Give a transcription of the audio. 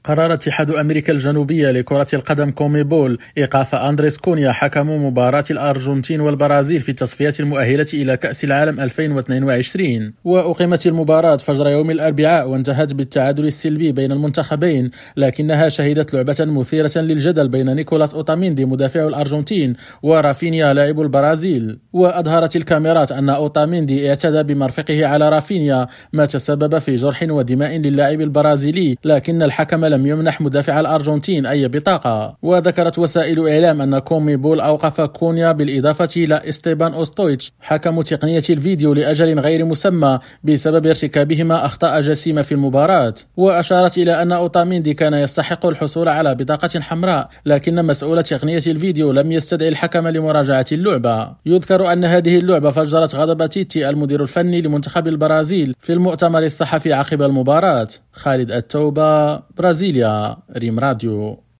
قرر اتحاد أمريكا الجنوبية لكرة القدم كوميبول إيقاف أندريس كونيا حكم مباراة الأرجنتين والبرازيل في التصفيات المؤهلة إلى كأس العالم 2022. وأقيمت المباراة فجر يوم الأربعاء وانتهت بالتعادل السلبي بين المنتخبين، لكنها شهدت لعبة مثيرة للجدل بين نيكولاس أوتاميندي مدافع الأرجنتين ورافينيا لاعب البرازيل. وأظهرت الكاميرات أن أوتاميندي اعتدى بمرفقه على رافينيا، ما تسبب في جرح ودماء للاعب البرازيلي، لكن الحكم لم يمنح مدافع الأرجنتين أي بطاقة. وذكرت وسائل إعلام أن كوميبول أوقف كونيا بالإضافة إلى إستيبان أوستويتش حكم تقنية الفيديو لأجل غير مسمى بسبب ارتكابهما أخطاء جسيمة في المباراة. وأشارت إلى أن أوتاميندي كان يستحق الحصول على بطاقة حمراء، لكن مسؤول تقنية الفيديو لم يستدعي الحكم لمراجعة اللعبة. يذكر أن هذه اللعبة فجرت غضب تيتي المدير الفني لمنتخب البرازيل في المؤتمر الصحفي عقب المباراة. خالد التوبة، برازيليا، ريم راديو.